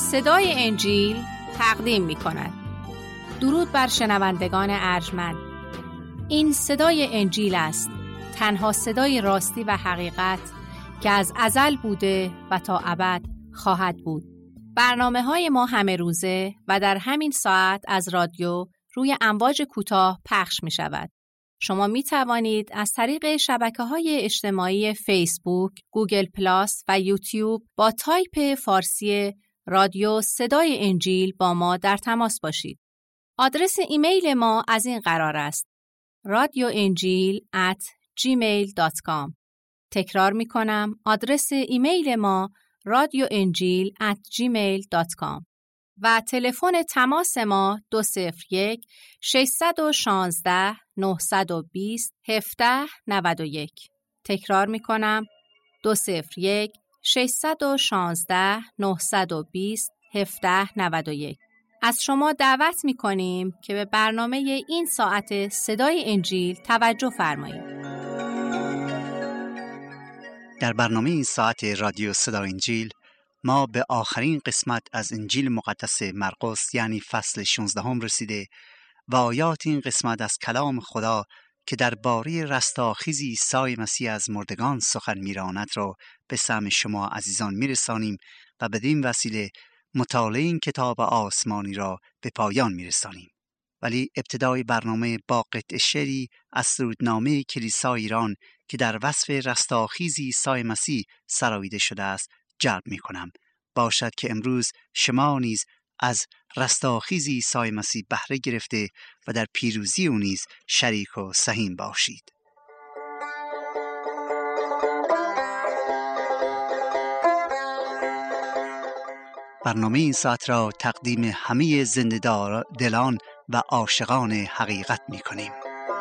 صدای انجیل تقدیم می کند. درود بر شنوندگان ارجمند. این صدای انجیل است، تنها صدای راستی و حقیقت که از ازل بوده و تا ابد خواهد بود. برنامه‌های ما همه روزه و در همین ساعت از رادیو روی امواج کوتاه پخش می شود. شما می توانید از طریق شبکه‌های اجتماعی فیسبوک، گوگل پلاس و یوتیوب با تایپ فارسی رادیو صدای انجیل با ما در تماس باشید. آدرس ایمیل ما از این قرار است: radioenjil@gmail.com. تکرار می کنم، آدرس ایمیل ما radioenjil@gmail.com و تلفن تماس ما 201 616 920 1791. تکرار می کنم، 201 616 920 1791. از شما دعوت می کنیم که به برنامه این ساعت صدای انجیل توجه فرمایید. در برنامه این ساعت رادیو صدای انجیل ما به آخرین قسمت از انجیل مقدس مرقس یعنی فصل 16 رسیده و آیات این قسمت از کلام خدا که درباره رستاخیز عیسی مسیح از مردگان سخن می‌راند را به سمع شما عزیزان می‌رسانیم و بدین وسیله مطالعه این کتاب آسمانی را به پایان می‌رسانیم. ولی ابتدای برنامه با قطعه شعری از سرودنامه کلیسای ایران که در وصف رستاخیز عیسی مسیح سراییده شده است جلب می‌کنم. باشد که امروز شما نیز از رستاخیز عیسی مسیح بهره گرفته و در پیروزی او نیز شریک و سهیم باشید. برنامه این ساعت را تقدیم همه زنده دلان و عاشقان حقیقت می‌کنیم.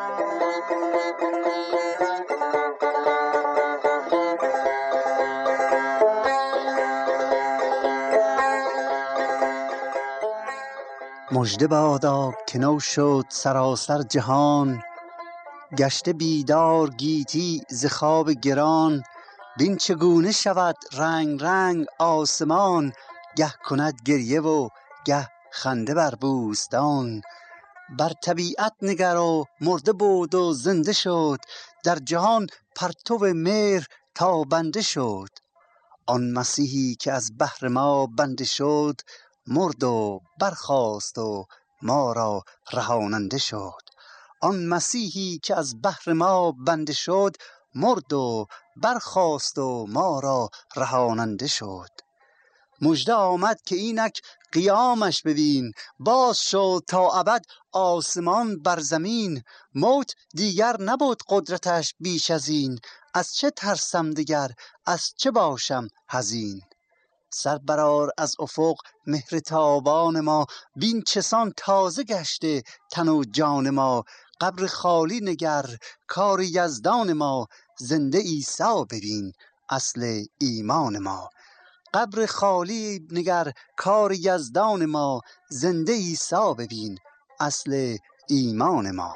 مژده بادا که نو شد سراسر جهان، گشته بیدار گیتی ز خواب گران. بین چگونه شود رنگ رنگ آسمان، گه کند گریه و گه خنده بر بوستان. بر طبیعت نگر و مرده بود و زنده شد، در جهان پرتو مهر تابنده شد. آن مسیحی که از بهر ما بنده شد، مرد و برخاست و ما را رهاننده شد. آن مسیحی که از بهر ما بنده شد، مرد و برخاست و ما را رهاننده شد. مژده آمد که اینک قیامش ببین، باز شد تا ابد آسمان بر زمین. موت دیگر نبود قدرتش بیش از این، از چه ترسم دگر از چه باشم حزین. سر برآر از افق مهر تابان ما، بین چسان تازه گشته تن و جان ما. قبر خالی نگر کار یزدان ما، زنده عیسی ببین اصل ایمان ما. قبر خالی نگر کار یزدان ما، زنده عیسی ببین اصل ایمان ما.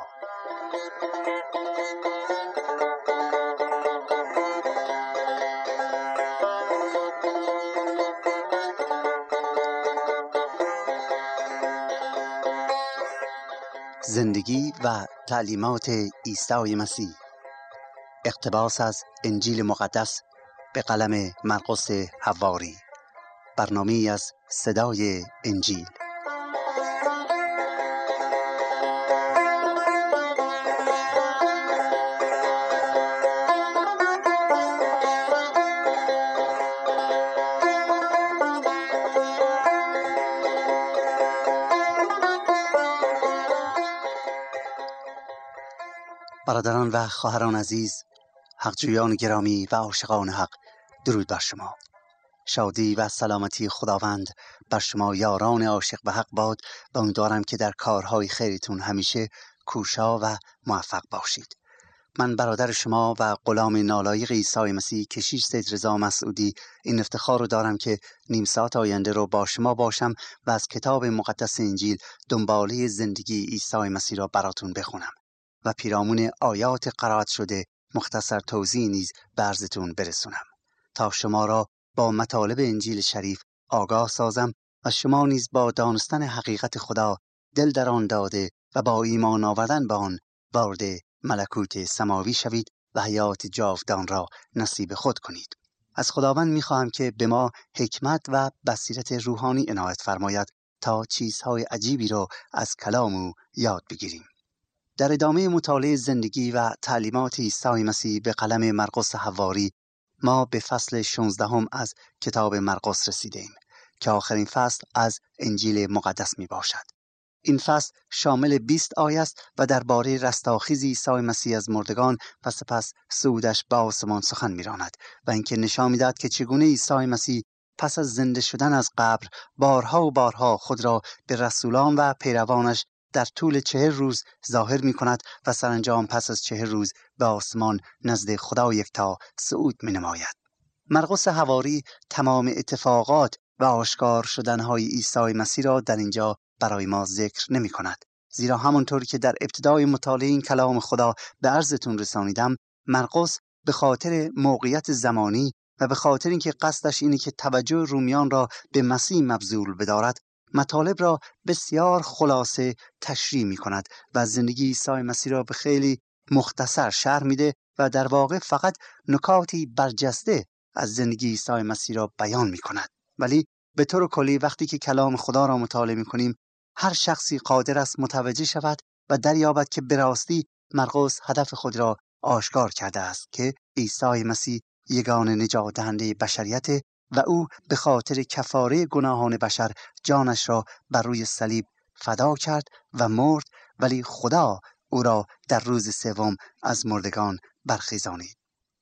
زندگی و تعلیمات عیسی مسیح، اقتباس از انجیل مقدس به قلم مرقس حواری. برنامه‌ای از صدای انجیل. برادران و خواهران عزیز، حقجویان گرامی و عاشقان حق، درود بر شما. شادی و سلامتی خداوند بر شما یاران عاشق به حق باد و امیدوارم که در کارهای خیرتون همیشه کوشا و موفق باشید. من برادر شما و غلام نالایق عیسی مسیح کشیش سید رضا مسعودی این افتخار رو دارم که نیم ساعت آینده رو با شما باشم و از کتاب مقدس انجیل دنباله زندگی عیسی مسیح را براتون بخونم و پیرامون آیات قرائت شده مختصر توضیح نیز به عرضتون برسونم تا شما را با مطالب انجیل شریف آگاه سازم و شما نیز با دانستن حقیقت خدا دل در آن داده و با ایمان آوردن به آن وارد ملکوت سماوی شوید و حیات جاودان را نصیب خود کنید. از خداوند می‌خواهم که به ما حکمت و بصیرت روحانی عنایت فرماید تا چیزهای عجیبی را از کلام او یاد بگیریم. در ادامه مطالعه زندگی و تعلیمات عیسی مسیح به قلم مرقس حواری ما به فصل 16 از کتاب مرقس رسیدیم که آخرین فصل از انجیل مقدس می باشد. این فصل شامل 20 آیه است و درباره رستاخیز عیسی مسیح از مردگان و سپس صعودش به آسمان سخن می‌راند و اینکه نشان می‌دهد که چگونه عیسی مسیح پس از زنده شدن از قبر بارها و بارها خود را به رسولان و پیروانش در طول 40 روز ظاهر می‌کند و سرانجام پس از 40 روز به آسمان نزد خدا یکتا صعود می‌نماید. مرقس حواری تمام اتفاقات و آشکار شدن‌های عیسی مسیح را در اینجا برای ما ذکر نمی کند. زیرا همونطور که در ابتدای مطالعه این کلام خدا به عرضتون رسانیدم، مرقس به خاطر موقعیت زمانی و به خاطر اینکه قصدش اینه که توجه رومیان را به مسیح مبذول بدارد، مطالب را بسیار خلاصه تشریح می کند و زندگی عیسی مسیح را به خیلی مختصر شرح میده و در واقع فقط نکاتی برجسته از زندگی عیسی مسیح را بیان می کند. ولی به طور کلی وقتی که کلام خدا را مطالعه می کنیم، هر شخصی قادر است متوجه شود و دریابد که به راستی مرقس هدف خود را آشکار کرده است که عیسی مسیح یگانه نجات دهنده بشریت و او به خاطر کفاره گناهان بشر جانش را بر روی صلیب فدا کرد و مرد، ولی خدا او را در روز سوم از مردگان برخیزانید.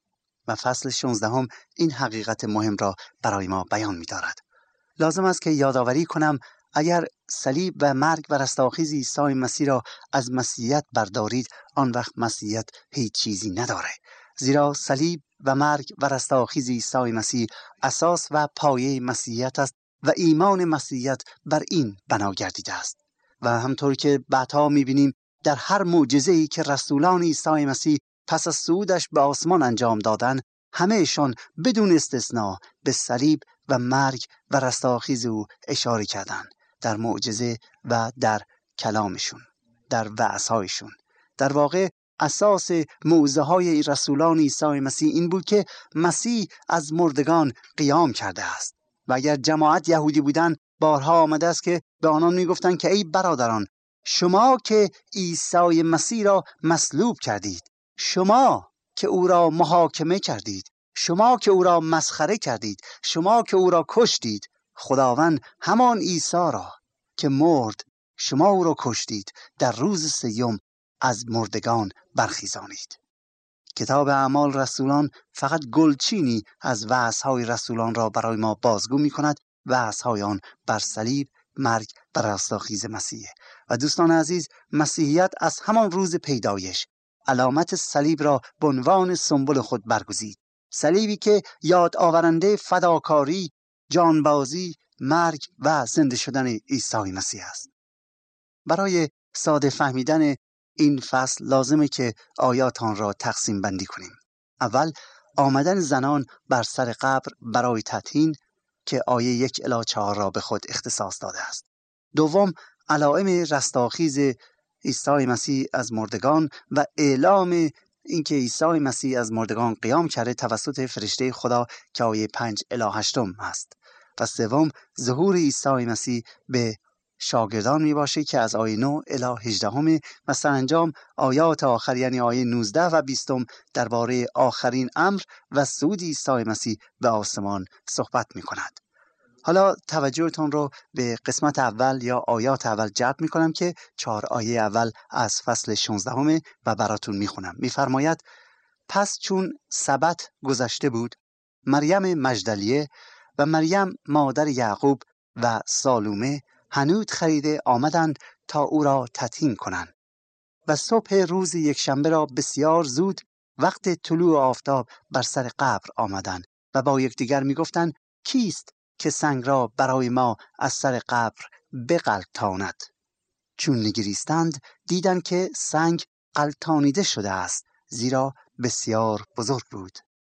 و فصل 16 این حقیقت مهم را برای ما بیان می دارد. لازم است که یادآوری کنم اگر صلیب و مرگ و رستاخیز عیسی مسیح را از مسیحیت بردارید، آن وقت مسیحیت هیچ چیزی نداره. زیرا صلیب و مرگ و رستاخیز عیسی مسیح اساس و پایه مسیحیت است و ایمان مسیحیت بر این بنا گردیده است. و همطور که بعدها می‌بینیم در هر معجزه‌ای که رسولان عیسی مسیح پس از صعودش به آسمان انجام دادند، همه‌شان بدون استثناء به صلیب و مرگ و رستاخیز او اشاره کردند در معجزه و در کلامشون، در وعظهایشون. در واقع اساس موعظه‌های رسولان عیسی مسیح این بود که مسیح از مردگان قیام کرده است. و اگر جماعت یهودی بودند، بارها آمده است که به آنان میگفتند که ای برادران، شما که عیسی مسیح را مصلوب کردید، شما که او را محاکمه کردید، شما که او را مسخره کردید، شما که او را کشتید، خداوند همان عیسی را که مرد، شما او را کشتید، در روز سوم از مردگان برخیزانید. کتاب اعمال رسولان فقط گلچینی از وعظهای رسولان را برای ما بازگو می کند. وعظهای آن بر صلیب، مرگ و رستاخیز مسیح. و دوستان عزیز، مسیحیت از همان روز پیدایش علامت صلیب را به عنوان سمبل خود برگزید. صلیبی که یاد آورنده فداکاری، جانبازی، مرگ و زنده شدن عیسی مسیح است. برای ساده فهمیدن این فصل لازمه که آیات آن را تقسیم بندی کنیم. اول آمدن زنان بر سر قبر برای تطهین که آیه 1 الی 4 را به خود اختصاص داده است. دوم علائم رستاخیز عیسی مسیح از مردگان و اعلام اینکه عیسی مسیح از مردگان قیام کرده توسط فرشته خدا که آیه 5 الی 8 است. و سوم ظهور عیسی مسیح به شاگردان می باشه که از آیه 9 الی 18 و سرانجام آیات آخر یعنی آیه 19 و 20 درباره آخرین امر و صعود عیسی مسیح به آسمان صحبت می کند. حالا توجهتون رو به قسمت اول یا آیات اول جلب می کنم که 4 آیه اول از فصل 16 و براتون می خونم. می فرماید: پس چون سبت گذشته بود، مریم مجدلیه و مریم مادر یعقوب و سالومه حنوط خریده آمدند تا او را تطهین کنند. و صبح روز یکشنبه را بسیار زود وقت طلوع آفتاب بر سر قبر آمدند و با یکدیگر میگفتند کیست که سنگ را برای ما از سر قبر بغلطاند؟ چون نگریستند دیدند که سنگ غلطانیده شده است، زیرا بسیار بزرگ بود.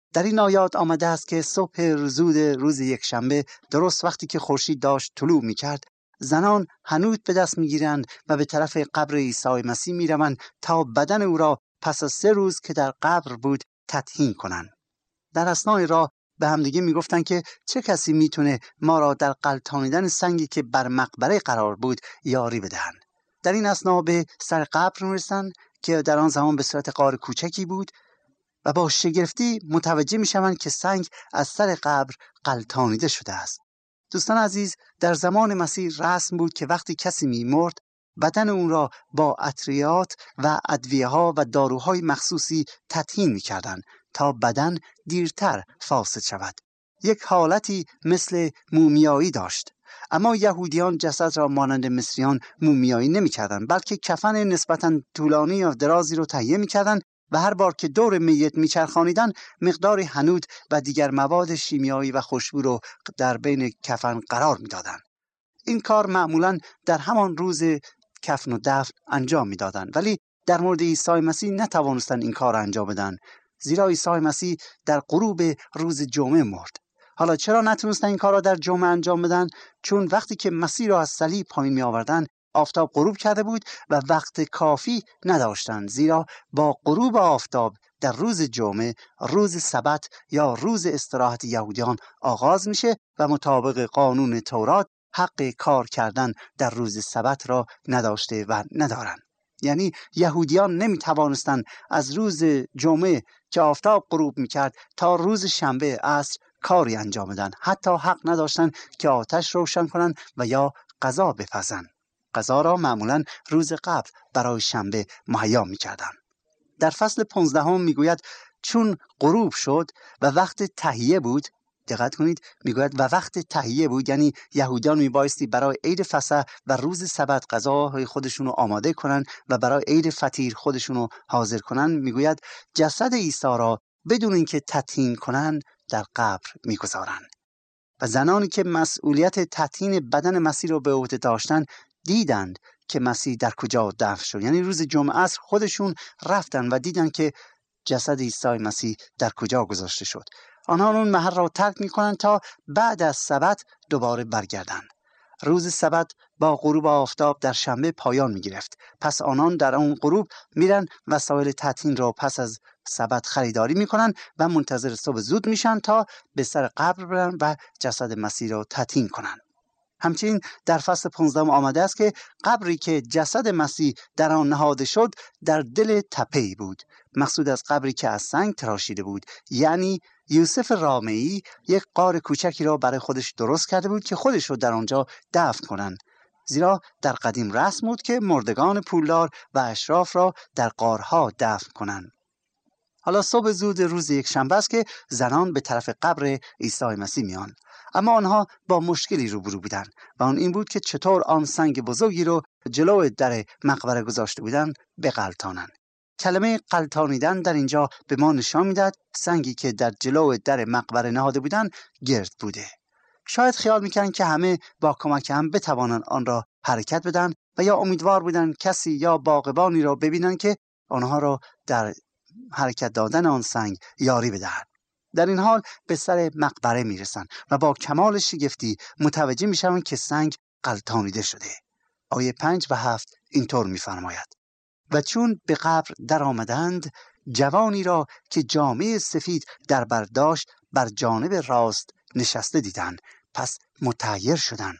در این آیات آمده است که صبح زود روز یکشنبه، درست وقتی که خورشید داشت طلوع می‌کرد، زنان حنوط به دست می‌گیرند و به طرف قبر عیسی مسیح می‌روند تا بدن او را پس از 3 روز که در قبر بود تطهین کنند. در اثنای راه به همدیگه میگفتن که چه کسی میتونه ما را در غلتانیدن سنگی که بر مقبره قرار بود یاری بدهند. در این اثنا به سر قبر میرسن که در آن زمان به صورت غار کوچکی بود و با شگفتی متوجه میشوند که سنگ از سر قبر غلتانیده شده است. دوستان عزیز، در زمان مسیح رسم بود که وقتی کسی میمرد بدن اون را با عطریات و ادویه‌ها و داروهای مخصوصی تطهین میکردند تا بدن دیرتر فاسد شود. یک حالتی مثل مومیایی داشت. اما یهودیان جسد را مانند مصریان مومیایی نمی‌کردند، بلکه کفن نسبتاً طولانی یا درازی را تهیه می‌کردند و هر بار که دور میت میچرخانیدن مقداری حنوط و دیگر مواد شیمیایی و خوشبو را در بین کفن قرار می‌دادند. این کار معمولاً در همان روز کفن و دفن انجام می‌دادند، ولی در مورد عیسی مسیح نتوانستند این کار انجام بدن، زیرا عیسی مسیح در غروب روز جمعه مرد. حالا چرا نتونستن این کار را در جمعه انجام بدن؟ چون وقتی که مسیح را از صلیب پایین می آوردن آفتاب غروب کرده بود و وقت کافی نداشتند، زیرا با غروب آفتاب در روز جمعه روز سبت یا روز استراحت یهودیان آغاز میشه و مطابق قانون تورات حق کار کردن در روز سبت را نداشته و ندارن. یعنی یهودیان نمی توانستند از روز جمعه که آفتاب غروب میکرد تا روز شنبه عصر کاری انجام بدن. حتی حق نداشتند که آتش روشن کنند و یا غذا بپزند. غذا را معمولا روز قبل برای شنبه مهیا میکردند. در فصل 15 میگوید چون غروب شد و وقت تهیه بود، دقت کنید، میگوید و وقت تهیه بود، یعنی یهودیان میبایستی برای عید فسح و روز سبت غذاهای خودشونو آماده کنن و برای عید فطیر خودشونو حاضر کنن. میگوید جسد عیسی را بدون اینکه تطهین کنن در قبر میگذارن و زنانی که مسئولیت تطهین بدن مسیح را به عهده داشتن دیدند که مسیح در کجا دفن شد. یعنی روز جمعه عصر خودشون رفتن و دیدن که جسد عیسی مسیح در کجا گذاشته شد. آنها اون محل را ترک میکنن تا بعد از سبت دوباره برگردن. روز سبت با غروب آفتاب در شنبه پایان میگرفت. پس آنان در اون غروب میرن وسایل تطهین را پس از سبت خریداری میکنن و منتظر صبح زود میشن تا به سر قبر برن و جسد مسیح را تطهین کنن. همچنین در فصل 15 آمده است که قبری که جسد مسیح در آن نهاده شد در دل تپه‌ای بود. مقصود از قبری که از سنگ تراشیده بود، یعنی یوسف رامعی یک غار کوچکی را برای خودش درست کرده بود که خودش رو در آنجا دفن کنند، زیرا در قدیم رسم بود که مردگان پولدار و اشراف را در غارها دفن کنند. حالا صبح زود روز یکشنبه است که زنان به طرف قبر عیسی مسیح میان، اما آنها با مشکلی روبرو بودن و آن این بود که چطور آن سنگ بزرگی رو جلو در مقبره گذاشته بودن بغلطانند. کلمه غلطانیدن در اینجا به ما نشان میدهد سنگی که در جلو در مقبره نهاده بودن گرد بوده. شاید خیال میکنن که همه با کمک هم بتوانند آن را حرکت بدن و یا امیدوار بودن کسی یا باغبانی را ببینن که آنها را در حرکت دادن آن سنگ یاری بدهد. در این حال به سر مقبره میرسن و با کمال شگفتی متوجه میشن که سنگ غلطانیده شده. آیه 5 و 7 اینطور میفرماید: و چون به قبر در آمدند جوانی را که جامه سفید در بر داشت بر جانب راست نشسته دیدند، پس متحیر شدند.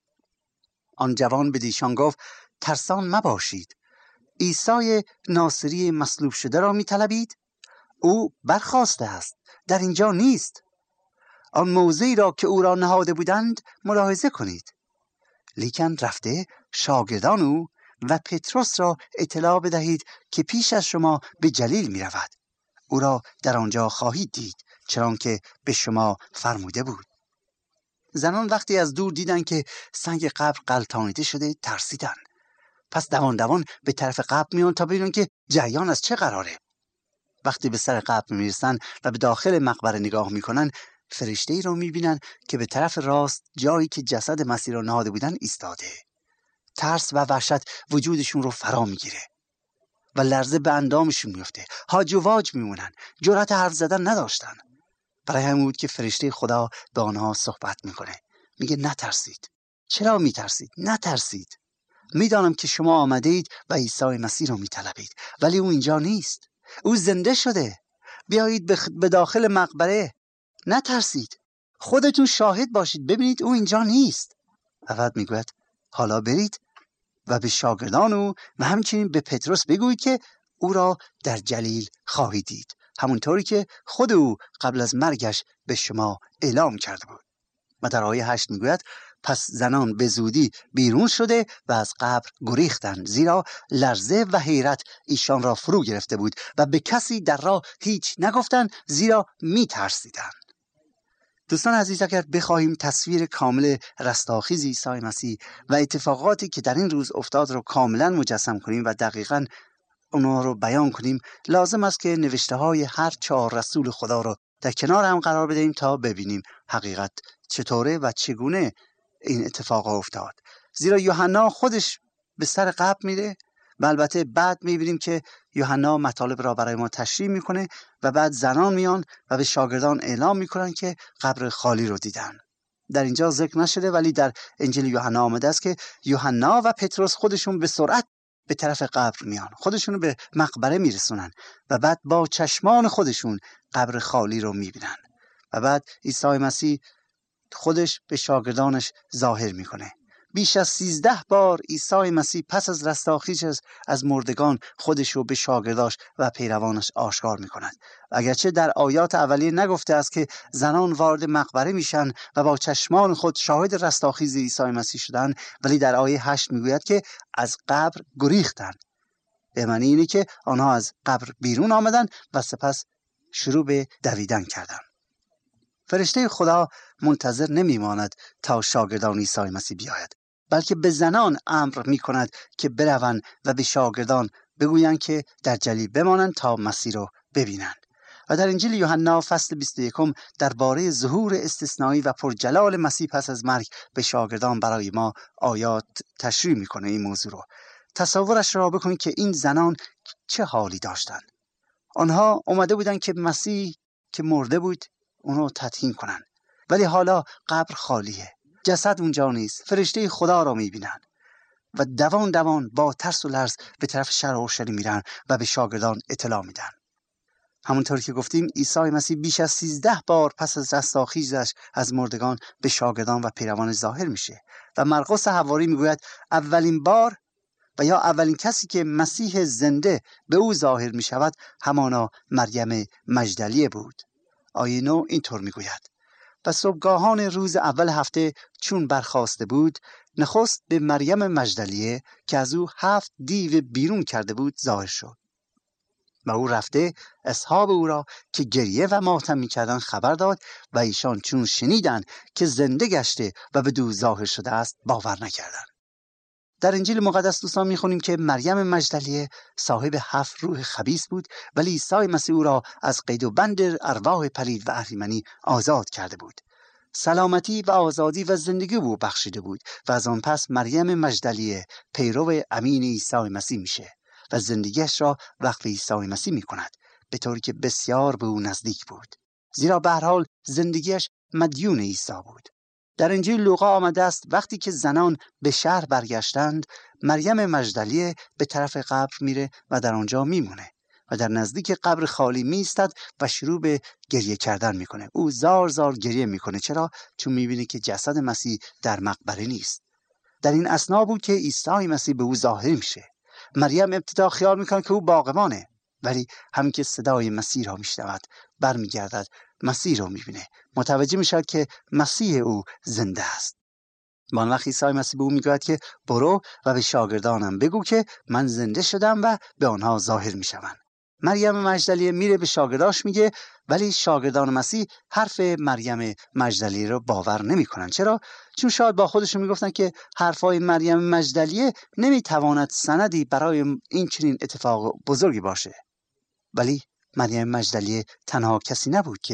آن جوان به ایشان گفت: ترسان مباشید، عیسی ناصری مصلوب شده را می طلبید؟ او برخاسته است، در اینجا نیست. آن موضعی را که او را نهاده بودند ملاحظه کنید. لیکن رفته شاگردان او و پتروس را اطلاع بدهید که پیش از شما به جلیل می رود. او را در آنجا خواهید دید، چنانکه به شما فرموده بود. زنان وقتی از دور دیدن که سنگ قبر غلطانیده شده ترسیدن. پس دوان دوان به طرف قبر میان تا ببینن که جریان از چه قراره. وقتی به سر قبر میرسن و به داخل مقبره نگاه میکنن، فرشته‌ای رو میبینن که به طرف راست جایی که جسد مسیح را نهاده بودن ایستاده. ترس و وحشت وجودشون رو فرا میگیره و لرزه به اندامشون میفته. هاج و واج میمونن، جرأت حرف زدن نداشتن. برای همین بود که فرشته خدا به آنها صحبت میکنه، میگه نترسید. چرا میترسید؟ نترسید. میدانم که شما آمده اید و عیسی مسیح رو میطلبید، ولی او اینجا نیست. او زنده شده. بیایید به داخل مقبره. نترسید. خودتون شاهد باشید، ببینید او اینجا نیست. و بعد میگوید حالا برید و به شاگردان او و همچنین به پتروس بگویید که او را در جلیل خواهید دید، همونطوری که خود او قبل از مرگش به شما اعلام کرده بود. و در آیه 8 میگوید پس زنان به زودی بیرون شده و از قبر گریختند، زیرا لرزه و حیرت ایشان را فرو گرفته بود و به کسی در راه هیچ نگفتند، زیرا میترسیدند. دوستان عزیز، اگر بخواهیم تصویر کامل رستاخیز عیسی مسیح و اتفاقاتی که در این روز افتاد رو کاملا مجسم کنیم و دقیقاً اونا رو بیان کنیم، لازم است که نوشته های هر 4 رسول خدا رو در کنار هم قرار بدهیم تا ببینیم حقیقت چطوره و چگونه این اتفاق افتاد. زیرا یوحنا خودش به سر قبر میره و البته بعد میبینیم که یوحنا مطالب را برای ما تشریح میکنه و بعد زنان میان و به شاگردان اعلام میکنن که قبر خالی رو دیدن. در اینجا ذکر نشده ولی در انجیل یوحنا آمده است که یوحنا و پتروس خودشون به سرعت به طرف قبر میان، خودشون به مقبره میرسونن و بعد با چشمان خودشون قبر خالی رو میبینن و بعد عیسی مسیح خودش به شاگردانش ظاهر میکنه. بیش از 13 بار عیسی مسیح پس از رستاخیزش از مردگان خودش رو به شاگرداش و پیروانش آشکار میکند. اگرچه در آیات اولیه نگفته است که زنان وارد مقبره میشن و با چشمان خود شاهد رستاخیز عیسی مسیح شدن، ولی در آیه 8 میگوید که از قبر گریختند. به معنی اینه که آنها از قبر بیرون آمدن و سپس شروع به دویدن کردند. فرشته خدا منتظر نمیماند تا شاگردان عیسی مسیح بیاید، بلکه به زنان امر می کند که بروند و به شاگردان بگویند که در جلیل بمانند تا مسیح رو ببینند. و در انجیل یوحنا فصل 21 درباره ظهور استثنایی و پرجلال مسیح پس از مرگ به شاگردان برای ما آیات تشریح میکنه این موضوع رو. تصورش را بکنید که این زنان چه حالی داشتند. آنها اومده بودند که مسیح که مرده بود اونو تدفین کنن، ولی حالا قبر خالیه، جسد اونجا نیست. فرشته خدا را میبینن و دوان دوان با ترس و لرز به طرف شهر اورشلیم میرن و به شاگردان اطلاع میدن. همونطور که گفتیم عیسی مسیح بیش از 13 بار پس از رستاخیزش از مردگان به شاگردان و پیروان ظاهر میشه و مرقس حواری میگوید اولین بار و یا اولین کسی که مسیح زنده به او ظاهر میشود همانا مریم مجدلیه بود. آیه 9 اینطور میگوید و صبحگاهان روز اول هفته چون برخاسته بود، نخست به مریم مجدلیه که از او 7 دیو بیرون کرده بود ظاهر شد و او رفته اصحاب او را که گریه و ماتم می‌کردند خبر داد و ایشان چون شنیدند که زنده گشته و به دو ظاهر شده است باور نکردند. در انجیل مقدس دوستان میخونیم که مریم مجدلیه صاحب 7 روح خبیث بود، ولی عیسی مسیح او را از قید و بند ارواح پلید و اهریمنی آزاد کرده بود. سلامتی و آزادی و زندگی او بخشیده بود و از آن پس مریم مجدلیه پیرو امین عیسی مسیح میشه و زندگیش را وقف عیسی مسیح میکند، به طوری که بسیار به او نزدیک بود، زیرا به هر حال زندگیش مدیون عیسی بود. در انجیل لوقا آمده است وقتی که زنان به شهر برگشتند، مریم مجدلیه به طرف قبر میره و در آنجا میمونه و در نزدیک قبر خالی میستد و شروع به گریه کردن میکنه. او زار زار گریه میکنه. چرا؟ چون میبینه که جسد مسیح در مقبره نیست. در این اثنا بود که عیسی مسیح به او ظاهر میشه. مریم ابتدا خیال میکنه که او باقیمانه، ولی همین که صدای مسیح را میشنود برمیگردد، مسیح را میبینه، متوجه میشد که مسیح او زنده است. آن وقت عیسی مسیح به او میگوید که برو و به شاگردانم بگو که من زنده شدم و به آنها ظاهر میشوم. مریم مجدلیه میره به شاگرداش میگه، ولی شاگردان مسیح حرف مریم مجدلیه رو باور نمیکنن. چرا؟ چون شاید با خودشون میگفتن که حرفای مریم مجدلیه نمیتواند سندی برای این چنین اتفاق بزرگی باشه. ولی مریم مجدلیه تنها کسی نبود که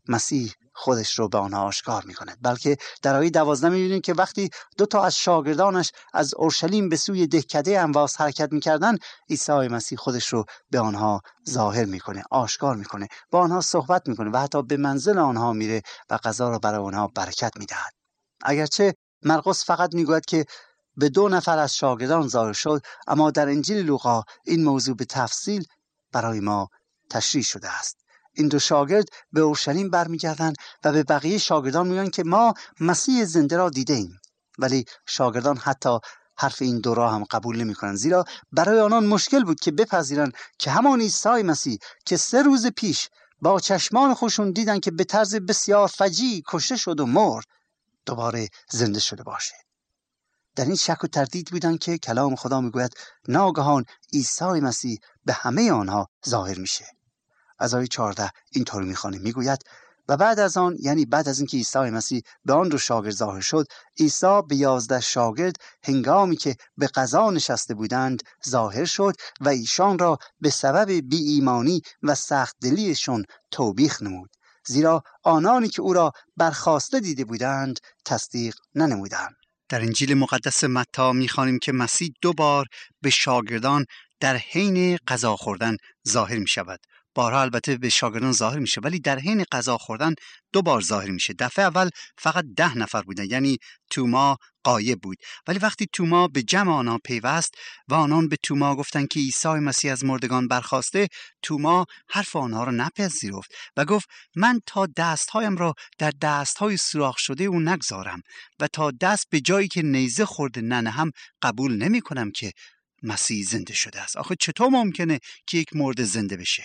مسیح خودش رو به آنها آشکار میکنه. بلکه در آیه 12 میبینیم که وقتی 2 از شاگردانش از اورشلیم به سوی دهکده امواس حرکت میکردن، عیسی مسیح خودش رو به آنها ظاهر میکنه، آشکار میکنه، با آنها صحبت میکنه و حتی به منزل آنها میره و غذا را برای آنها برکت میدهد. اگرچه مرقس فقط میگوید که به 2 از شاگردان ظاهر شد، اما در انجیل لوقا این موضوع به تفصیل برای ما تشریح شده است. این 2 شاگرد به اورشلیم برمیگردند و به بقیه شاگردان میگن که ما مسیح زنده را دیده ایم. ولی شاگردان حتی حرف این 2 را هم قبول نمی کنند، زیرا برای آنان مشکل بود که بپذیرند که همان عیسی مسیح که 3 روز پیش با چشمان خودشون دیدن که به طرز بسیار فجیع کشته شد و مرد، دوباره زنده شده باشه. در این شک و تردید بودن که کلام خدا میگوید ناگهان عیسی مسیح به همه آنها ظاهر میشه. از آیه 14 اینطور میخوانیم، میگوید و بعد از آن، یعنی بعد از اینکه عیسی مسیح به آن 2 شاگرد ظاهر شد، عیسی به 11 شاگرد هنگامی که به غذا نشسته بودند ظاهر شد و ایشان را به سبب بی ایمانی و سخت دلیشون توبیخ نمود، زیرا آنانی که او را برخاسته دیده بودند تصدیق ننمودند. در انجیل مقدس متی میخوانیم که مسیح 2 بار به شاگردان در حین غذا خوردن ظاهر میشود. بارها البته به شاگردان ظاهر میشه، ولی در حین غذا خوردن 2 بار ظاهر میشه. دفعه اول فقط 10 نفر بودن، یعنی توما غایب بود، ولی وقتی توما به جمع آنها پیوست و آنان به توما گفتند که عیسی مسیح از مردگان برخاسته، توما حرف آنها را نپذیرفت و گفت من تا دستهایم را در دستهای سوراخ شده او نگذارم و تا دست به جایی که نیزه خورده ننهم قبول نمی کنم که مسیح زنده شده است. آخه چطور ممکنه که یک مرده زنده بشه؟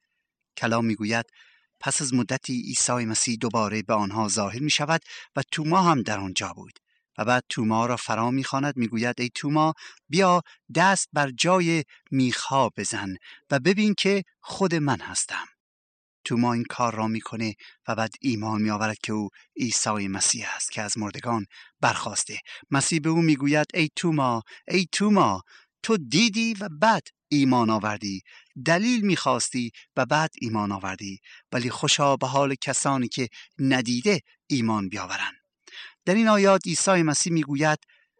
کلام میگوید پس از مدتی عیسی مسیح دوباره به آنها ظاهر می شود و توما هم در آنجا بود و بعد توما را فرا می‌خواند، میگوید ای توما بیا دست بر جای میخها بزن و ببین که خود من هستم. توما این کار را میکنه و بعد ایمان میآورد که او عیسی مسیح است که از مردگان برخاسته. مسیح به او میگوید ای توما تو دیدی و بعد ایمان آوردی، دلیل میخواستی و بعد ایمان آوردی، ولی خوشا به حال کسانی که ندیده ایمان بیاورند. در این آیات عیسی مسیح میگوید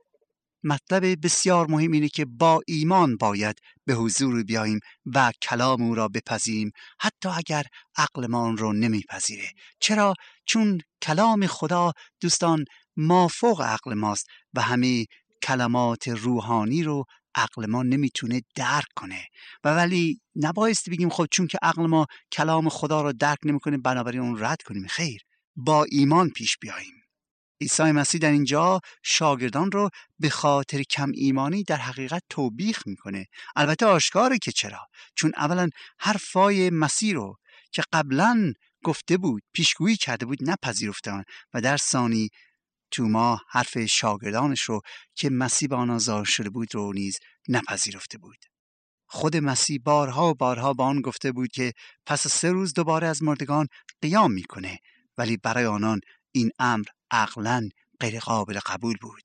مطلب بسیار مهم اینه که با ایمان باید به حضور بیاییم و کلام او را بپذیریم، حتی اگر عقلمان رو نمیپذیره. چرا؟ چون کلام خدا دوستان مافوق عقل ماست و همه کلمات روحانی رو عقل ما نمیتونه درک کنه و ولی نبایستی بگیم خب چون که عقل ما کلام خدا رو درک نمیکنه بنابراین اون رد کنیم. خیر، با ایمان پیش بیاییم. عیسی مسیح در اینجا شاگردان رو به خاطر کم ایمانی در حقیقت توبیخ میکنه. البته آشکاره که چرا، چون اولا حرفای مسیح رو که قبلا گفته بود، پیشگویی کرده بود، نپذیرفتن و در ثانی توما حرف شاگردانش رو که مسیح به آنها ظاهر شده بود رو نیز نپذیرفته بود. خود مسیح بارها با آن گفته بود که پس 3 روز دوباره از مردگان قیام میکنه، ولی برای آنان این امر عقلاً غیر قابل قبول بود.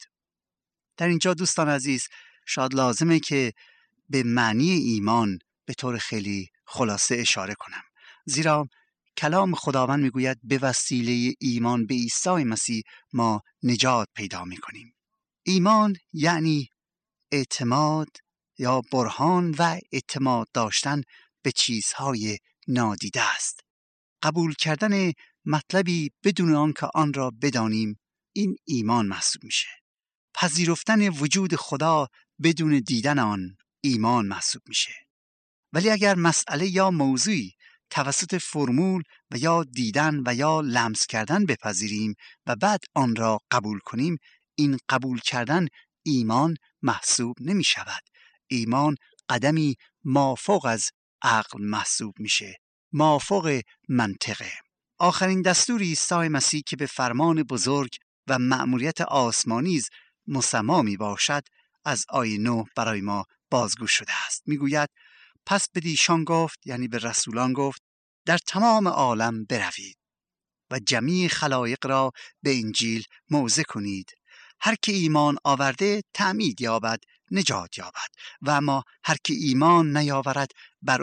در اینجا دوستان عزیز شاید لازمه که به معنی ایمان به طور خیلی خلاصه اشاره کنم، زیرا کلام خداوند میگوید به وسیله ایمان به عیسی مسیح ما نجات پیدا میکنیم. ایمان یعنی اعتماد یا برهان و اعتماد داشتن به چیزهای نادیده است. قبول کردن مطلبی بدون آنکه آن را بدانیم، این ایمان محسوب میشه. پذیرفتن وجود خدا بدون دیدن آن ایمان محسوب میشه. ولی اگر مسئله یا موضوعی توسط فرمول و یا دیدن و یا لمس کردن بپذیریم و بعد آن را قبول کنیم، این قبول کردن ایمان محسوب نمی شود. ایمان قدمی مافوق از عقل محسوب میشه، مافوق منطقه. آخرین دستور عیسی مسیح که به فرمان بزرگ و مأموریت آسمانی مسما می باشد از آیه 9 برای ما بازگو شده است. میگوید پس به ایشان گفت، یعنی به رسولان گفت، در تمام عالم بروید و جمیع خلایق را به انجیل موعظه کنید. هر که ایمان آورده تعمید یابد نجات یابد و اما هر که ایمان نیاورد بر او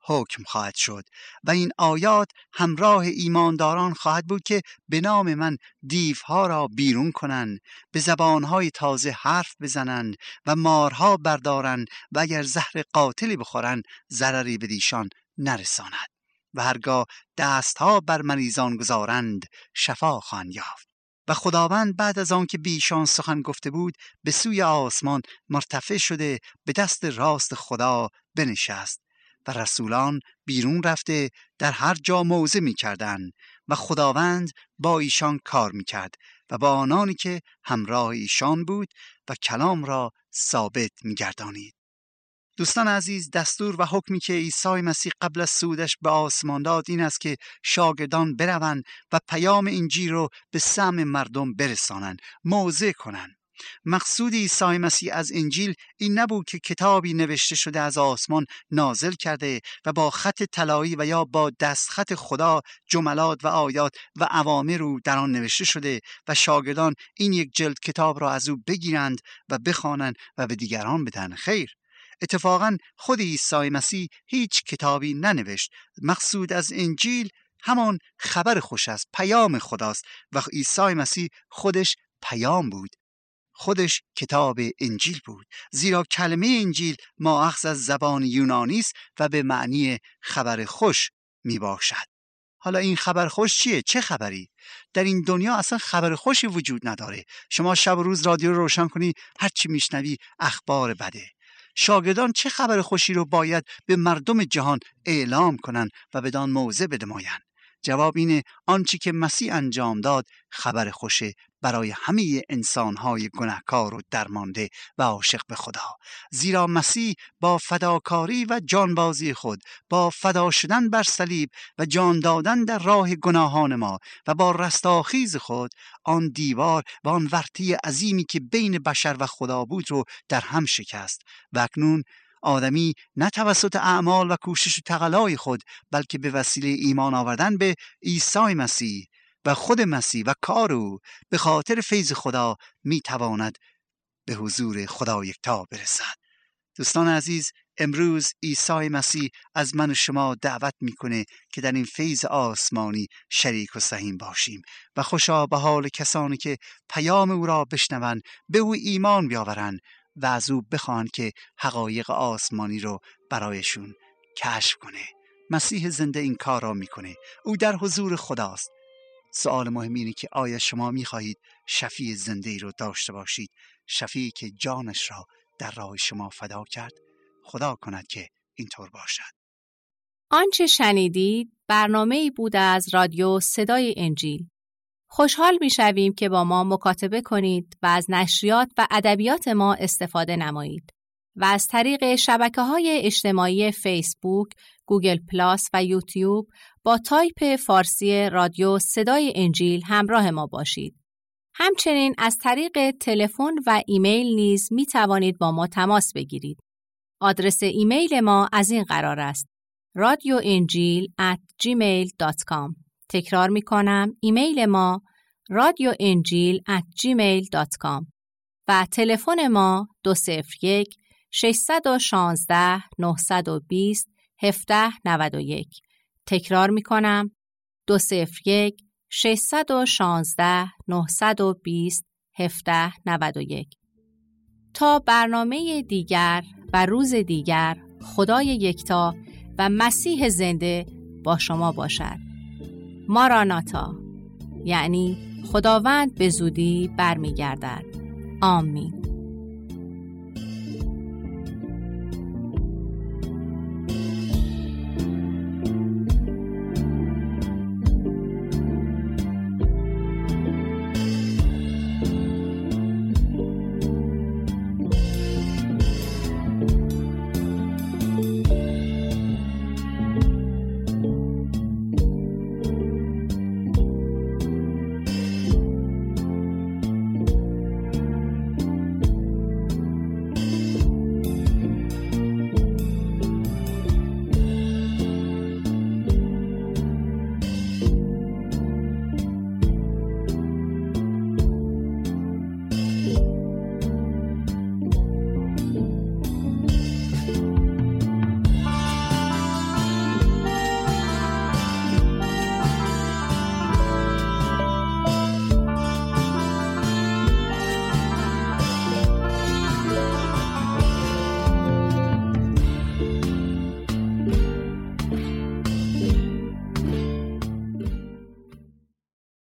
حکم خواهد شد و این آیات همراه ایمانداران خواهد بود که به نام من دیوها را بیرون کنند، به زبانهای تازه حرف بزنند و مارها بردارند و اگر زهر قاتلی بخورند ضرری به ایشان نرساند و هرگاه دستها بر مریضان گذارند شفا خواهند یافت. و خداوند بعد از آن که به ایشان سخن گفته بود به سوی آسمان مرتفع شده به دست راست خدا بنشست و رسولان بیرون رفته در هر جا موعظه می‌کردند و خداوند با ایشان کار می‌کرد و با آنانی که همراه ایشان بود و کلام را ثابت می‌گردانید. دوستان عزیز، دستور و حکمی که عیسی مسیح قبل از صعودش به آسمان داد این است که شاگردان بروند و پیام انجیل رو به سمع مردم برسانند، موعظه کنند. مقصود عیسی مسیح از انجیل این نبود که کتابی نوشته شده از آسمان نازل کرده و با خط طلایی و یا با دستخط خدا جملات و آیات و اوامر رو در آن نوشته شده و شاگردان این یک جلد کتاب را از او بگیرند و بخوانند و به دیگران بدن. خیر، اتفاقا خود عیسی مسیح هیچ کتابی ننوشت. مقصود از انجیل همان خبر خوش است، پیام خداست و عیسی مسیح خودش پیام بود، خودش کتاب انجیل بود، زیرا کلمه انجیل ماخذ از زبان یونانی است و به معنی خبر خوش می باشد. حالا این خبر خوش چیه؟ چه خبری؟ در این دنیا اصلا خبر خوشی وجود نداره. شما شب و روز رادیو رو روشن کنی، هر چی میشنوی اخبار بده. شاگردان چه خبر خوشی رو باید به مردم جهان اعلام کنن و بدان موعظه بدمایند؟ جواب اینه آنچه که مسیح انجام داد خبر خوشه برای همه انسانهای گناهکار و درمانده و عاشق به خدا، زیرا مسیح با فداکاری و جانبازی خود، با فدا شدن بر صلیب و جان دادن در راه گناهان ما و با رستاخیز خود آن دیوار و آن ورطه عظیمی که بین بشر و خدا بود رو در هم شکست و اکنون آدمی نه توسط اعمال و کوشش و تقلای خود بلکه به وسیله ایمان آوردن به عیسی مسیح و خود مسیح و کار او به خاطر فیض خدا میتواند به حضور خدا یکتا برسد. دوستان عزیز، امروز عیسی مسیح از من و شما دعوت میکنه که در این فیض آسمانی شریک و سهیم باشیم و خوشا به حال کسانی که پیام او را بشنوند، به او ایمان بیاورند و از او بخواهند که حقایق آسمانی رو برایشون کشف کنه. مسیح زنده این کار را میکنه. او در حضور خداست. سوال مهم اینه که آیا شما میخواهید شفیع زنده ای رو داشته باشید، شفیعی که جانش را در راه شما فدا کرد؟ خدا کند که اینطور باشد. آنچه شنیدید برنامه‌ای بود از رادیو صدای انجیل. خوشحال می‌شویم که با ما مکاتبه کنید و از نشریات و ادبیات ما استفاده نمایید و از طریق شبکه‌های اجتماعی فیسبوک، گوگل پلاس و یوتیوب با تایپ فارسی رادیو صدای انجیل همراه ما باشید. همچنین از طریق تلفن و ایمیل نیز می توانید با ما تماس بگیرید. آدرس ایمیل ما از این قرار است: radioinjil@gmail.com. تکرار می کنم، ایمیل ما radioinjil@gmail.com و تلفن ما 201 616 920 1791. تکرار می کنم، 201 616 920 1791. تا برنامه دیگر و روز دیگر، خدای یکتا و مسیح زنده با شما باشد. ماراناتا، یعنی خداوند به زودی برمیگردد. آمین.